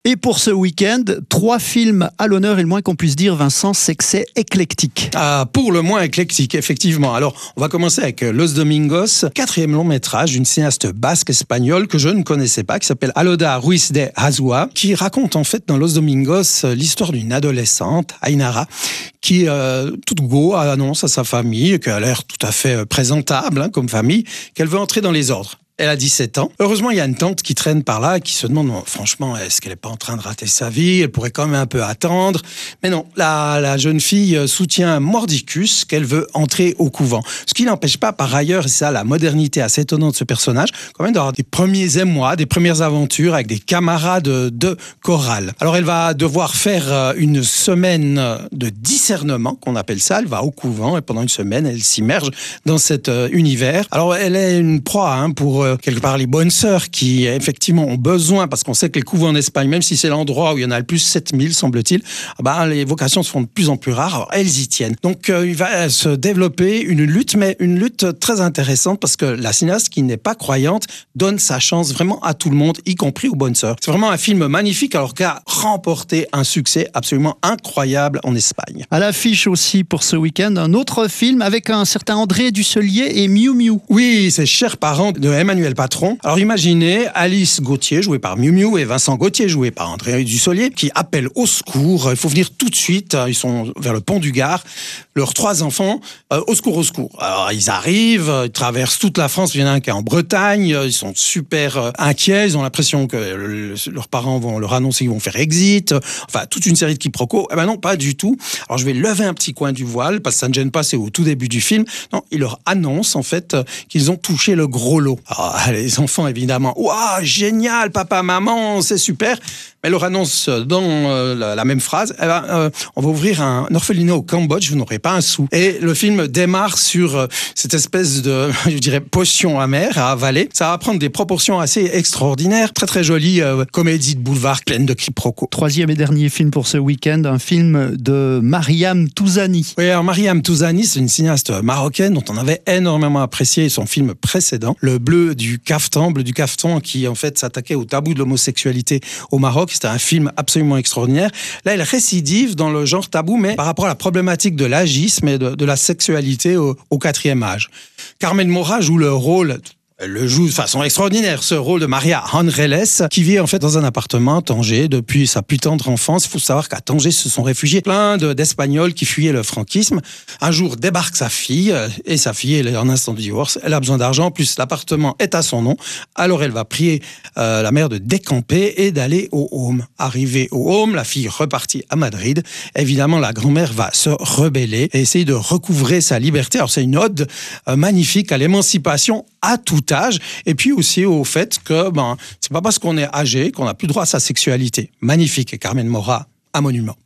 Et pour ce week-end, 3 films à l'honneur, et le moins qu'on puisse dire, Vincent, c'est que c'est éclectique. Ah, pour le moins éclectique, effectivement. Alors, on va commencer avec Los Domingos, 4e long métrage d'une cinéaste basque-espagnole que je ne connaissais pas, qui s'appelle Aloda Ruiz de Azua, qui raconte en fait dans Los Domingos l'histoire d'une adolescente, Ainara, qui, toute go, annonce à sa famille, qu'elle a l'air tout à fait présentable comme famille, qu'elle veut entrer dans les ordres. Elle a 17 ans. Heureusement, il y a une tante qui traîne par là et qui se demande, franchement, est-ce qu'elle n'est pas en train de rater sa vie? Elle pourrait quand même un peu attendre. Mais non, la jeune fille soutient mordicus qu'elle veut entrer au couvent. Ce qui n'empêche pas, par ailleurs, et c'est ça la modernité assez étonnante de ce personnage, quand même d'avoir des premiers émois, des premières aventures avec des camarades de chorale. Alors, elle va devoir faire une semaine de discernement, qu'on appelle ça. Elle va au couvent et pendant une semaine, elle s'immerge dans cet univers. Alors, elle est une proie pour quelque part les bonnes sœurs qui effectivement ont besoin, parce qu'on sait que les couvents en Espagne, même si c'est l'endroit où il y en a le plus, 7000 semble-t-il, les vocations se font de plus en plus rares, alors elles y tiennent. Donc il va se développer une lutte, mais une lutte très intéressante, parce que la cinéaste qui n'est pas croyante donne sa chance vraiment à tout le monde, y compris aux bonnes sœurs. C'est vraiment un film magnifique, alors qu'a remporté un succès absolument incroyable en Espagne. À l'affiche aussi pour ce week-end, un autre film avec un certain André Dusselier et Miu Miu. Oui, c'est Chers parents de Emmanuel Patron. Alors imaginez Alice Gauthier, jouée par Miu Miu, et Vincent Gauthier, joué par André Dusselier, qui appellent au secours. Il faut venir tout de suite. Ils sont vers le pont du Gard. Leurs 3 enfants, au secours, au secours. Alors ils arrivent, ils traversent toute la France. Il y en a un qui est en Bretagne. Ils sont super inquiets. Ils ont l'impression que leurs parents vont leur annoncer qu'ils vont faire exit. Enfin, toute une série de quiproquos. Eh ben non, pas du tout. Alors je vais lever un petit coin du voile, parce que ça ne gêne pas, c'est au tout début du film. Non, ils leur annoncent en fait qu'ils ont touché le gros lot. Alors, les enfants, évidemment, waouh, génial, papa, maman, c'est super. Mais leur annonce dans la même phrase, on va ouvrir un orphelinat au Cambodge, vous n'aurez pas un sou. Et le film démarre sur cette espèce de, je dirais, potion amère à avaler. Ça va prendre des proportions assez extraordinaires. Très, très jolie comédie de boulevard pleine de quiproquos. 3e et dernier film pour ce week-end, un film de Mariam Touzani. Oui, alors Mariam Touzani, c'est une cinéaste marocaine dont on avait énormément apprécié son film précédent, Le Bleu du Caftan, qui en fait s'attaquait au tabou de l'homosexualité au Maroc. C'était un film absolument extraordinaire. Là, elle récidive dans le genre tabou, mais par rapport à la problématique de l'agisme et de la sexualité au 4e âge. Carmen Maura joue le rôle... Elle le joue de façon extraordinaire, ce rôle de Maria Anreles, qui vit en fait dans un appartement à Tanger depuis sa plus tendre enfance. Il faut savoir qu'à Tanger se sont réfugiés plein d'Espagnols qui fuyaient le franquisme. Un jour débarque sa fille, et sa fille, elle est en instant de divorce, elle a besoin d'argent, plus l'appartement est à son nom. Alors elle va prier la mère de décamper et d'aller au home. Arrivée au home, la fille repartit à Madrid. Évidemment, la grand-mère va se rebeller et essayer de recouvrer sa liberté. Alors c'est une ode magnifique à l'émancipation à tout âge, et puis aussi au fait que c'est pas parce qu'on est âgé qu'on n'a plus droit à sa sexualité. Magnifique, Carmen Maura, un monument.